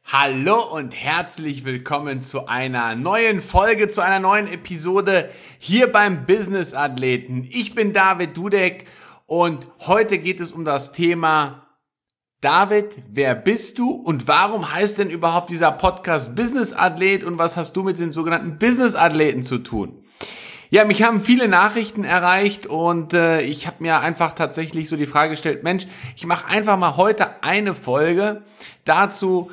Hallo und herzlich willkommen zu einer neuen Folge, zu einer neuen Episode hier beim Business Athleten. Ich bin David Dudek und heute geht es um das Thema: David, wer bist du und warum heißt denn überhaupt dieser Podcast Business Athlet und was hast du mit dem sogenannten Business Athleten zu tun? Ja, mich haben viele Nachrichten erreicht und ich habe mir einfach tatsächlich so die Frage gestellt, Mensch, ich mache einfach mal heute eine Folge dazu,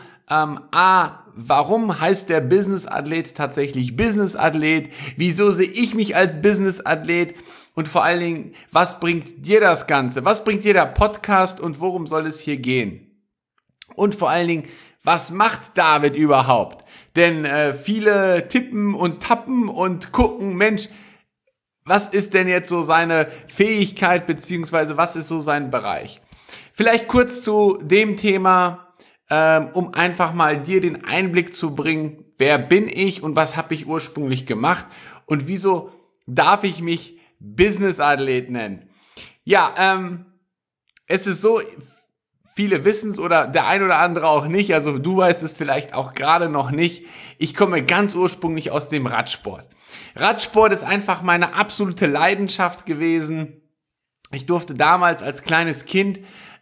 warum heißt der Business-Athlet tatsächlich Business-Athlet? Wieso sehe ich mich als Business-Athlet? Und vor allen Dingen, was bringt dir das Ganze? Was bringt dir der Podcast und worum soll es hier gehen? Und vor allen Dingen, was macht David überhaupt? Denn viele tippen und tappen und gucken, Mensch, was ist denn jetzt so seine Fähigkeit beziehungsweise was ist so sein Bereich? Vielleicht kurz zu dem Thema, um einfach mal dir den Einblick zu bringen, wer bin ich und was habe ich ursprünglich gemacht und wieso darf ich mich Business-Athlet nennen. Ja, es ist so, viele wissen es oder der ein oder andere auch nicht, also du weißt es vielleicht auch gerade noch nicht, ich komme ganz ursprünglich aus dem Radsport. Radsport ist einfach meine absolute Leidenschaft gewesen. Ich durfte damals als kleines Kind,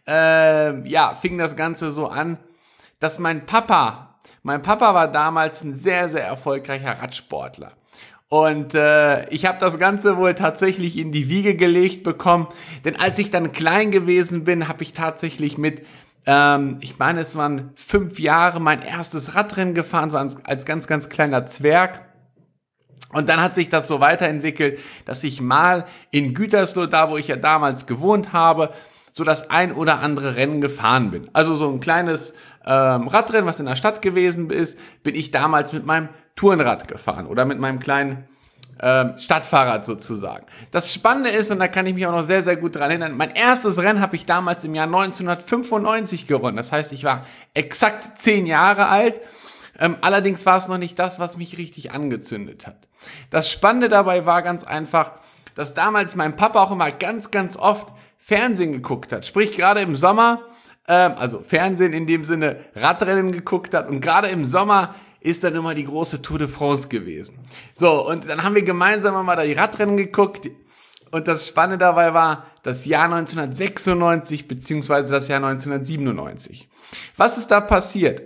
fing das Ganze so an, dass mein Papa war damals ein sehr, sehr erfolgreicher Radsportler. Und ich habe das Ganze wohl tatsächlich in die Wiege gelegt bekommen, denn als ich dann klein gewesen bin, habe ich tatsächlich mit, ich meine es waren 5 Jahre, mein erstes Radrennen gefahren, so als ganz, ganz kleiner Zwerg. Und dann hat sich das so weiterentwickelt, dass ich mal in Gütersloh, da wo ich ja damals gewohnt habe, so das ein oder andere Rennen gefahren bin. Also so ein kleines Radrennen, was in der Stadt gewesen ist, bin ich damals mit meinem Tourenrad gefahren oder mit meinem kleinen Stadtfahrrad sozusagen. Das Spannende ist, und da kann ich mich auch noch sehr, sehr gut dran erinnern, mein erstes Rennen habe ich damals im Jahr 1995 gewonnen. Das heißt, ich war exakt 10 Jahre alt. Allerdings war es noch nicht das, was mich richtig angezündet hat. Das Spannende dabei war ganz einfach, dass damals mein Papa auch immer ganz, ganz oft Fernsehen geguckt hat. Sprich, gerade im Sommer, also Fernsehen in dem Sinne Radrennen geguckt hat und gerade im Sommer ist dann immer die große Tour de France gewesen. So, und dann haben wir gemeinsam mal da die Radrennen geguckt und das Spannende dabei war das Jahr 1996 beziehungsweise das Jahr 1997. Was ist da passiert?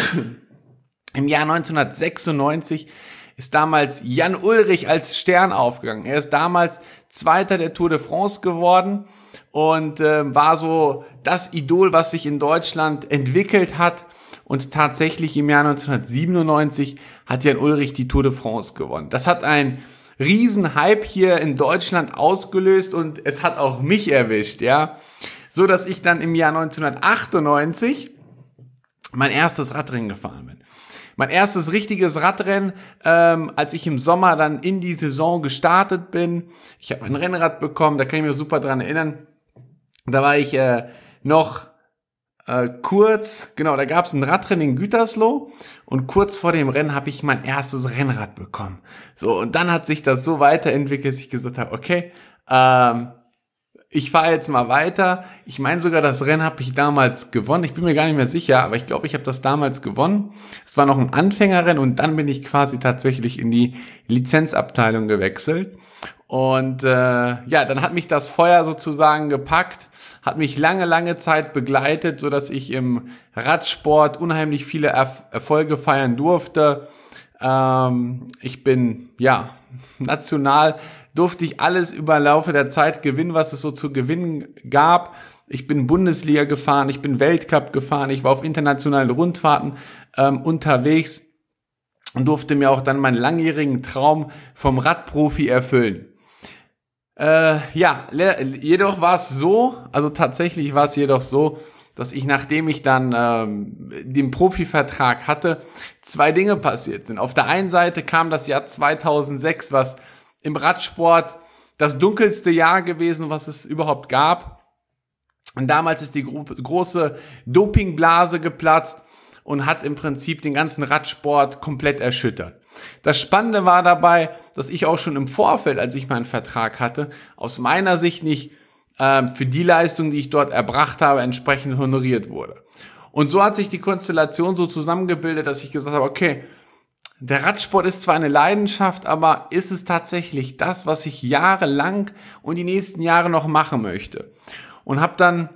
Im Jahr 1996 ist damals Jan Ullrich als Stern aufgegangen. Er ist damals Zweiter der Tour de France geworden und war so das Idol, was sich in Deutschland entwickelt hat. Und tatsächlich im Jahr 1997 hat Jan Ullrich die Tour de France gewonnen. Das hat einen riesen Hype hier in Deutschland ausgelöst und es hat auch mich erwischt, ja. So dass ich dann im Jahr 1998 mein erstes Radrennen gefahren bin. Mein erstes richtiges Radrennen, als ich im Sommer dann in die Saison gestartet bin. Ich habe ein Rennrad bekommen, da kann ich mich super dran erinnern. Da war ich noch kurz, genau, da gab es ein Radrennen in Gütersloh und kurz vor dem Rennen habe ich mein erstes Rennrad bekommen. So, und dann hat sich das so weiterentwickelt, dass ich gesagt habe, okay, ich fahre jetzt mal weiter. Ich meine sogar, das Rennen habe ich damals gewonnen. Ich bin mir gar nicht mehr sicher, aber ich glaube, ich habe das damals gewonnen. Es war noch ein Anfängerrennen und dann bin ich quasi tatsächlich in die Lizenzabteilung gewechselt. Und dann hat mich das Feuer sozusagen gepackt, hat mich lange, lange Zeit begleitet, so dass ich im Radsport unheimlich viele Erfolge feiern durfte. Ich bin, national durfte ich alles über Laufe der Zeit gewinnen, was es so zu gewinnen gab. Ich bin Bundesliga gefahren, ich bin Weltcup gefahren, ich war auf internationalen Rundfahrten unterwegs und durfte mir auch dann meinen langjährigen Traum vom Radprofi erfüllen. Jedoch war es so, also tatsächlich war es jedoch so, dass ich, nachdem ich dann den Profivertrag hatte, 2 Dinge passiert sind. Auf der einen Seite kam das Jahr 2006, was im Radsport das dunkelste Jahr gewesen, was es überhaupt gab. Und damals ist die große Dopingblase geplatzt und hat im Prinzip den ganzen Radsport komplett erschüttert. Das Spannende war dabei, dass ich auch schon im Vorfeld, als ich meinen Vertrag hatte, aus meiner Sicht nicht für die Leistung, die ich dort erbracht habe, entsprechend honoriert wurde. Und so hat sich die Konstellation so zusammengebildet, dass ich gesagt habe, okay, der Radsport ist zwar eine Leidenschaft, aber ist es tatsächlich das, was ich jahrelang und die nächsten Jahre noch machen möchte? Und hab dann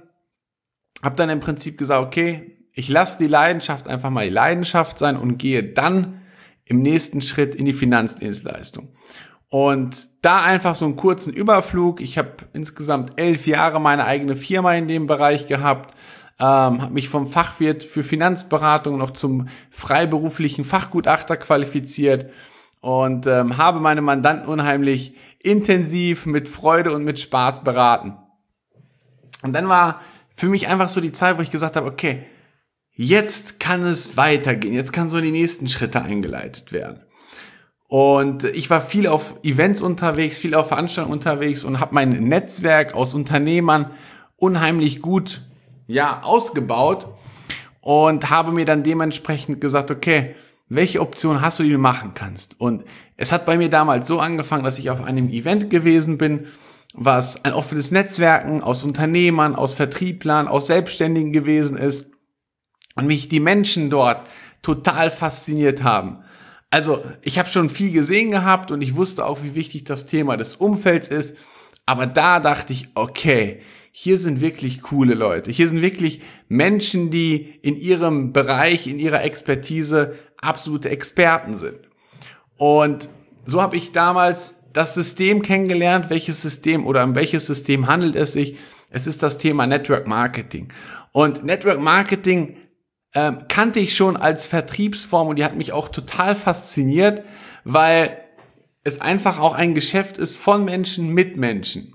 im Prinzip gesagt, okay, ich lasse die Leidenschaft einfach mal die Leidenschaft sein und gehe dann im nächsten Schritt in die Finanzdienstleistung. Und da einfach so einen kurzen Überflug. Ich habe insgesamt 11 Jahre meine eigene Firma in dem Bereich gehabt, habe mich vom Fachwirt für Finanzberatung noch zum freiberuflichen Fachgutachter qualifiziert und habe meine Mandanten unheimlich intensiv mit Freude und mit Spaß beraten. Und dann war für mich einfach so die Zeit, wo ich gesagt habe, okay, jetzt kann es weitergehen, jetzt kann so die nächsten Schritte eingeleitet werden. Und ich war viel auf Events unterwegs, viel auf Veranstaltungen unterwegs und habe mein Netzwerk aus Unternehmern unheimlich gut ausgebaut und habe mir dann dementsprechend gesagt, okay, welche Option hast du, die du machen kannst? Und es hat bei mir damals so angefangen, dass ich auf einem Event gewesen bin, was ein offenes Netzwerken aus Unternehmern, aus Vertrieblern, aus Selbstständigen gewesen ist und mich die Menschen dort total fasziniert haben. Also ich habe schon viel gesehen gehabt und ich wusste auch, wie wichtig das Thema des Umfelds ist, aber da dachte ich, okay, hier sind wirklich coole Leute. Hier sind wirklich Menschen, die in ihrem Bereich, in ihrer Expertise absolute Experten sind. Und so habe ich damals das System kennengelernt. Welches System oder um welches System handelt es sich? Es ist das Thema Network Marketing. Und Network Marketing kannte ich schon als Vertriebsform und die hat mich auch total fasziniert, weil es einfach auch ein Geschäft ist von Menschen mit Menschen.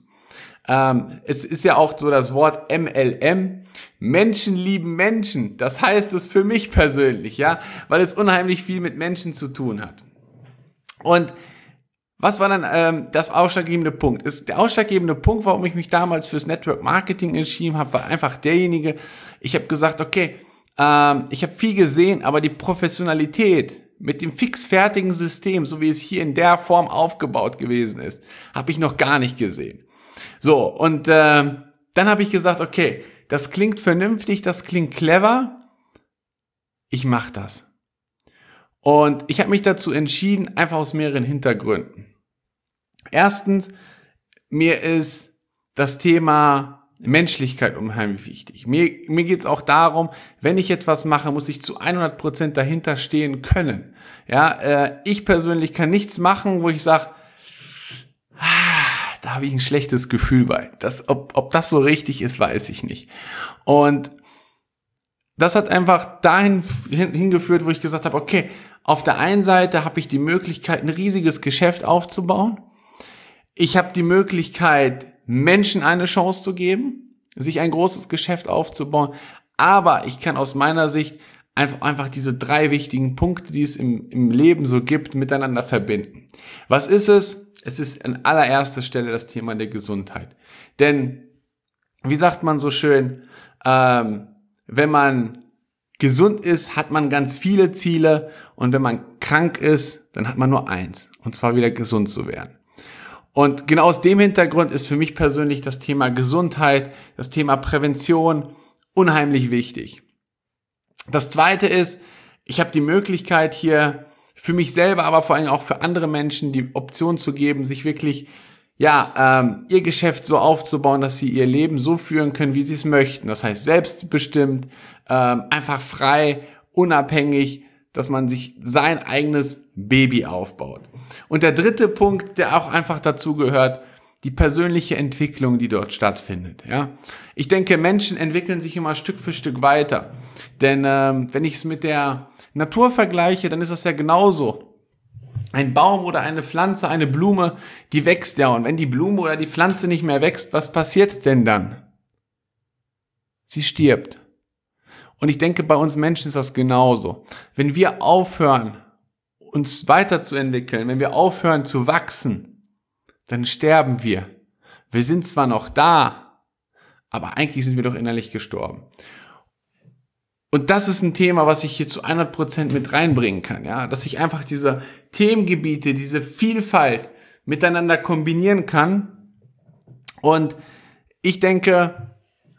Es ist ja auch so das Wort MLM, Menschen lieben Menschen. Das heißt es für mich persönlich, weil es unheimlich viel mit Menschen zu tun hat. Und was war dann das ausschlaggebende Punkt? Der ausschlaggebende Punkt, warum ich mich damals fürs Network Marketing entschieden habe, war einfach derjenige, ich habe gesagt, okay, ich habe viel gesehen, aber die Professionalität mit dem fixfertigen System, so wie es hier in der Form aufgebaut gewesen ist, habe ich noch gar nicht gesehen. So, und dann habe ich gesagt, okay, das klingt vernünftig, das klingt clever, ich mache das. Und ich habe mich dazu entschieden, einfach aus mehreren Hintergründen. Erstens, mir ist das Thema Menschlichkeit unheimlich wichtig. Mir geht es auch darum, wenn ich etwas mache, muss ich zu 100% dahinter stehen können. Ich persönlich kann nichts machen, wo ich sage, da habe ich ein schlechtes Gefühl bei. Ob das so richtig ist, weiß ich nicht. Und das hat einfach dahin hingeführt, wo ich gesagt habe, okay, auf der einen Seite habe ich die Möglichkeit, ein riesiges Geschäft aufzubauen. Ich habe die Möglichkeit, Menschen eine Chance zu geben, sich ein großes Geschäft aufzubauen. Aber ich kann aus meiner Sicht einfach diese 3 wichtigen Punkte, die es im Leben so gibt, miteinander verbinden. Was ist es? Es ist an allererster Stelle das Thema der Gesundheit. Denn, wie sagt man so schön, wenn man gesund ist, hat man ganz viele Ziele und wenn man krank ist, dann hat man nur eins, und zwar wieder gesund zu werden. Und genau aus dem Hintergrund ist für mich persönlich das Thema Gesundheit, das Thema Prävention unheimlich wichtig. Das Zweite ist, ich habe die Möglichkeit hier für mich selber, aber vor allem auch für andere Menschen die Option zu geben, sich wirklich ihr Geschäft so aufzubauen, dass sie ihr Leben so führen können, wie sie es möchten. Das heißt selbstbestimmt, einfach frei, unabhängig, dass man sich sein eigenes Baby aufbaut. Und der dritte Punkt, der auch einfach dazu gehört, die persönliche Entwicklung, die dort stattfindet. Ich denke, Menschen entwickeln sich immer Stück für Stück weiter. Denn wenn ich es mit der Natur vergleiche, dann ist das ja genauso. Ein Baum oder eine Pflanze, eine Blume, die wächst ja. Und wenn die Blume oder die Pflanze nicht mehr wächst, was passiert denn dann? Sie stirbt. Und ich denke, bei uns Menschen ist das genauso. Wenn wir aufhören, uns weiterzuentwickeln, wenn wir aufhören zu wachsen, dann sterben wir. Wir sind zwar noch da, aber eigentlich sind wir doch innerlich gestorben. Und das ist ein Thema, was ich hier zu 100% mit reinbringen kann, dass ich einfach diese Themengebiete, diese Vielfalt miteinander kombinieren kann. Und ich denke,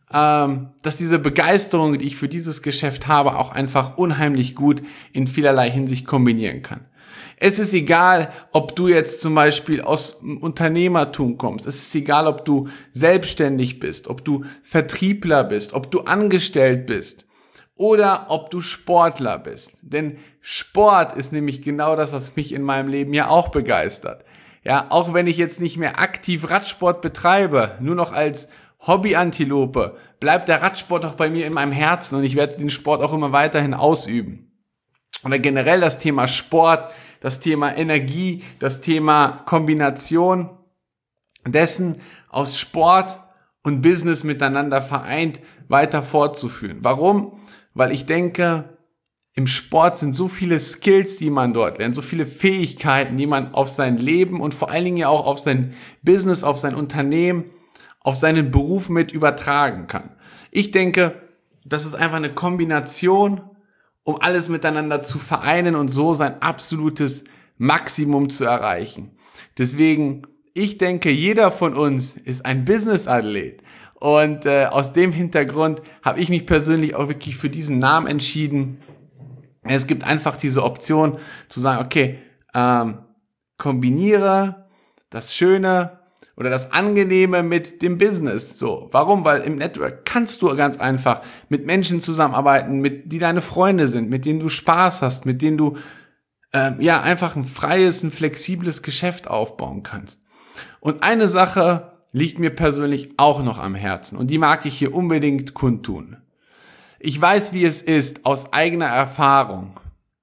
dass diese Begeisterung, die ich für dieses Geschäft habe, auch einfach unheimlich gut in vielerlei Hinsicht kombinieren kann. Es ist egal, ob du jetzt zum Beispiel aus dem Unternehmertum kommst. Es ist egal, ob du selbstständig bist, ob du Vertriebler bist, ob du angestellt bist oder ob du Sportler bist. Denn Sport ist nämlich genau das, was mich in meinem Leben ja auch begeistert. Ja, auch wenn ich jetzt nicht mehr aktiv Radsport betreibe, nur noch als Hobbyantilope, bleibt der Radsport auch bei mir in meinem Herzen und ich werde den Sport auch immer weiterhin ausüben. Oder generell das Thema Sport, das Thema Energie, das Thema Kombination dessen aus Sport und Business miteinander vereint weiter fortzuführen. Warum? Weil ich denke, im Sport sind so viele Skills, die man dort lernt, so viele Fähigkeiten, die man auf sein Leben und vor allen Dingen ja auch auf sein Business, auf sein Unternehmen, auf seinen Beruf mit übertragen kann. Ich denke, das ist einfach eine Kombination, um alles miteinander zu vereinen und so sein absolutes Maximum zu erreichen. Deswegen, ich denke, jeder von uns ist ein Business-Athlet. Und aus dem Hintergrund habe ich mich persönlich auch wirklich für diesen Namen entschieden. Es gibt einfach diese Option zu sagen, okay, kombiniere das Schöne oder das Angenehme mit dem Business. So, warum? Weil im Network kannst du ganz einfach mit Menschen zusammenarbeiten, die deine Freunde sind, mit denen du Spaß hast, mit denen du einfach ein freies, ein flexibles Geschäft aufbauen kannst. Und eine Sache liegt mir persönlich auch noch am Herzen und die mag ich hier unbedingt kundtun. Ich weiß, wie es ist aus eigener Erfahrung.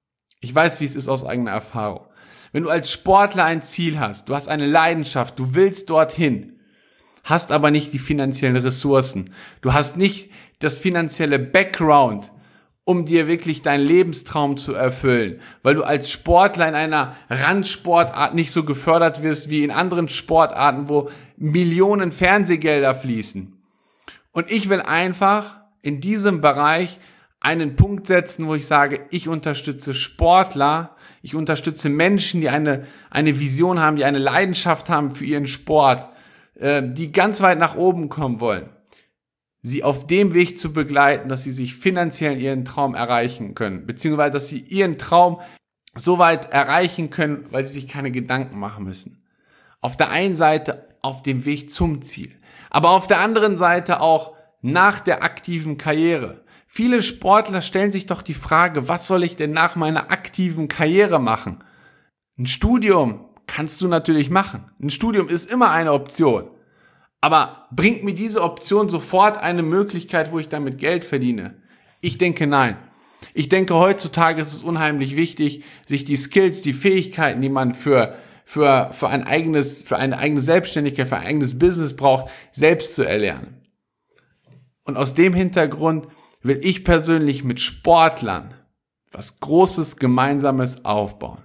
Wenn du als Sportler ein Ziel hast, du hast eine Leidenschaft, du willst dorthin, hast aber nicht die finanziellen Ressourcen, du hast nicht das finanzielle Background, um dir wirklich deinen Lebenstraum zu erfüllen, weil du als Sportler in einer Randsportart nicht so gefördert wirst wie in anderen Sportarten, wo Millionen Fernsehgelder fließen. Und ich will einfach in diesem Bereich einen Punkt setzen, wo ich sage, ich unterstütze Sportler, ich unterstütze Menschen, die eine Vision haben, die eine Leidenschaft haben für ihren Sport, die ganz weit nach oben kommen wollen, sie auf dem Weg zu begleiten, dass sie sich finanziell ihren Traum erreichen können, beziehungsweise dass sie ihren Traum so weit erreichen können, weil sie sich keine Gedanken machen müssen. Auf der einen Seite auf dem Weg zum Ziel, aber auf der anderen Seite auch nach der aktiven Karriere. Viele Sportler stellen sich doch die Frage, was soll ich denn nach meiner aktiven Karriere machen? Ein Studium kannst du natürlich machen. Ein Studium ist immer eine Option. Aber bringt mir diese Option sofort eine Möglichkeit, wo ich damit Geld verdiene? Ich denke, nein. Ich denke, heutzutage ist es unheimlich wichtig, sich die Skills, die Fähigkeiten, die man für eine eigene Selbstständigkeit, für ein eigenes Business braucht, selbst zu erlernen. Und aus dem Hintergrund will ich persönlich mit Sportlern was Großes, Gemeinsames aufbauen.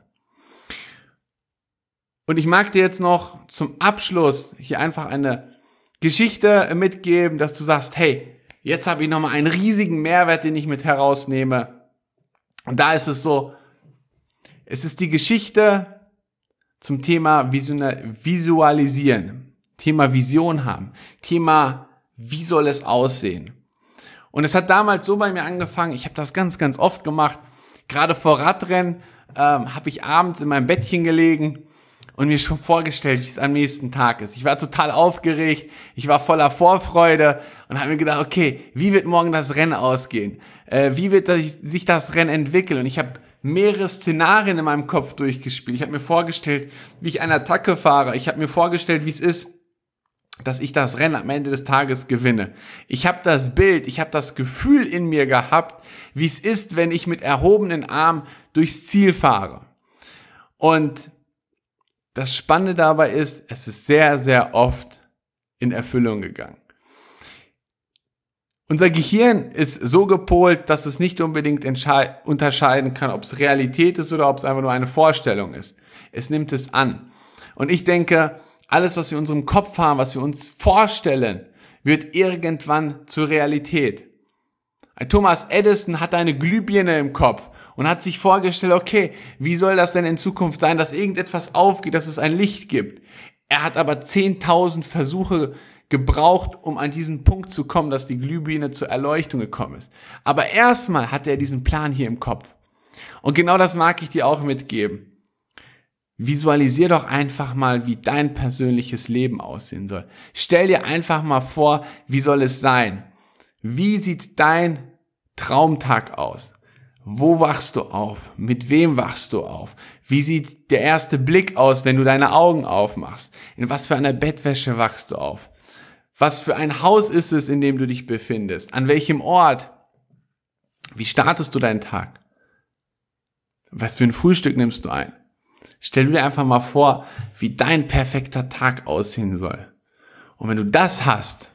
Und ich mag dir jetzt noch zum Abschluss hier einfach eine Geschichte mitgeben, dass du sagst, hey, jetzt habe ich nochmal einen riesigen Mehrwert, den ich mit herausnehme. Und da ist es so, es ist die Geschichte zum Thema Visualisieren, Thema Vision haben, Thema wie soll es aussehen. Und es hat damals so bei mir angefangen, ich habe das ganz, ganz oft gemacht, gerade vor Radrennen habe ich abends in meinem Bettchen gelegen und mir schon vorgestellt, wie es am nächsten Tag ist. Ich war total aufgeregt, ich war voller Vorfreude und habe mir gedacht, okay, wie wird morgen das Rennen ausgehen? Wie wird sich das Rennen entwickeln? Und ich habe mehrere Szenarien in meinem Kopf durchgespielt. Ich habe mir vorgestellt, wie ich eine Attacke fahre. Ich habe mir vorgestellt, wie es ist, dass ich das Rennen am Ende des Tages gewinne. Ich habe das Bild, ich habe das Gefühl in mir gehabt, wie es ist, wenn ich mit erhobenen Armen durchs Ziel fahre. Und das Spannende dabei ist, es ist sehr, sehr oft in Erfüllung gegangen. Unser Gehirn ist so gepolt, dass es nicht unbedingt unterscheiden kann, ob es Realität ist oder ob es einfach nur eine Vorstellung ist. Es nimmt es an. Und ich denke, alles, was wir in unserem Kopf haben, was wir uns vorstellen, wird irgendwann zur Realität. Ein Thomas Edison hatte eine Glühbirne im Kopf und hat sich vorgestellt, okay, wie soll das denn in Zukunft sein, dass irgendetwas aufgeht, dass es ein Licht gibt? Er hat aber 10.000 Versuche gebraucht, um an diesen Punkt zu kommen, dass die Glühbirne zur Erleuchtung gekommen ist. Aber erstmal hat er diesen Plan hier im Kopf. Und genau das mag ich dir auch mitgeben. Visualisier doch einfach mal, wie dein persönliches Leben aussehen soll. Stell dir einfach mal vor, wie soll es sein? Wie sieht dein Traumtag aus? Wo wachst du auf? Mit wem wachst du auf? Wie sieht der erste Blick aus, wenn du deine Augen aufmachst? In was für einer Bettwäsche wachst du auf? Was für ein Haus ist es, in dem du dich befindest? An welchem Ort? Wie startest du deinen Tag? Was für ein Frühstück nimmst du ein? Stell dir einfach mal vor, wie dein perfekter Tag aussehen soll. Und wenn du das hast,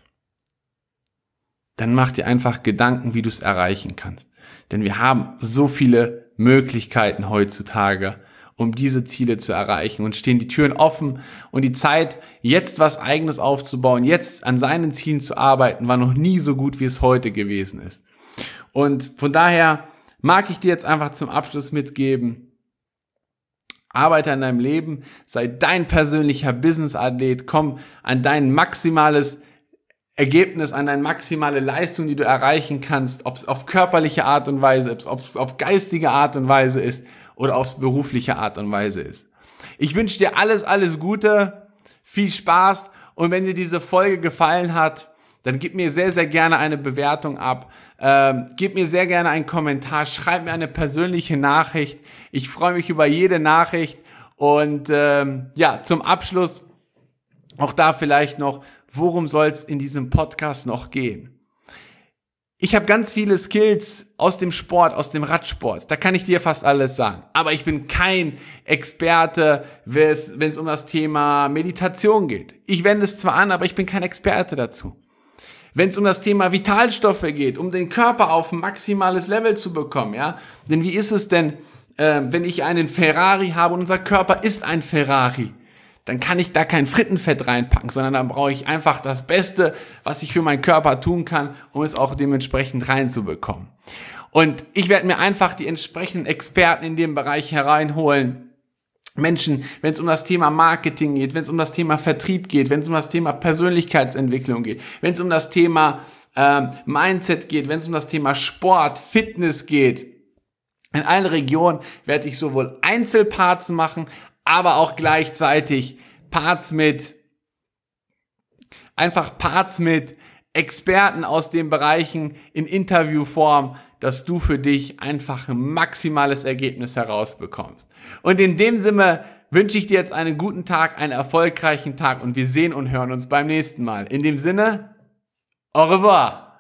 dann mach dir einfach Gedanken, wie du es erreichen kannst. Denn wir haben so viele Möglichkeiten heutzutage, um diese Ziele zu erreichen, und stehen die Türen offen, und die Zeit, jetzt was Eigenes aufzubauen, jetzt an seinen Zielen zu arbeiten, war noch nie so gut, wie es heute gewesen ist. Und von daher mag ich dir jetzt einfach zum Abschluss mitgeben: Arbeite an deinem Leben, sei dein persönlicher Business-Athlet, komm an dein maximales Ergebnis, an deine maximale Leistung, die du erreichen kannst, ob es auf körperliche Art und Weise ist, ob es auf geistige Art und Weise ist oder auf berufliche Art und Weise ist. Ich wünsche dir alles Gute, viel Spaß, und wenn dir diese Folge gefallen hat, dann gib mir sehr, sehr gerne eine Bewertung ab. Gib mir sehr gerne einen Kommentar, schreib mir eine persönliche Nachricht. Ich freue mich über jede Nachricht. Und zum Abschluss auch da vielleicht noch: Worum soll es in diesem Podcast noch gehen? Ich habe ganz viele Skills aus dem Sport, aus dem Radsport. Da kann ich dir fast alles sagen. Aber ich bin kein Experte, wenn es um das Thema Meditation geht. Ich wende es zwar an, aber ich bin kein Experte dazu. Wenn es um das Thema Vitalstoffe geht, um den Körper auf ein maximales Level zu bekommen, ja? Denn wie ist es denn, wenn ich einen Ferrari habe und unser Körper ist ein Ferrari? Dann kann ich da kein Frittenfett reinpacken, sondern dann brauche ich einfach das Beste, was ich für meinen Körper tun kann, um es auch dementsprechend reinzubekommen. Und ich werde mir einfach die entsprechenden Experten in dem Bereich hereinholen. Menschen, wenn es um das Thema Marketing geht, wenn es um das Thema Vertrieb geht, wenn es um das Thema Persönlichkeitsentwicklung geht, wenn es um das Thema Mindset geht, wenn es um das Thema Sport, Fitness geht. In allen Regionen werde ich sowohl Einzelparts machen, aber auch gleichzeitig Parts mit Experten aus den Bereichen in Interviewform, dass du für dich einfach ein maximales Ergebnis herausbekommst. Und in dem Sinne wünsche ich dir jetzt einen guten Tag, einen erfolgreichen Tag, und wir sehen und hören uns beim nächsten Mal. In dem Sinne, au revoir!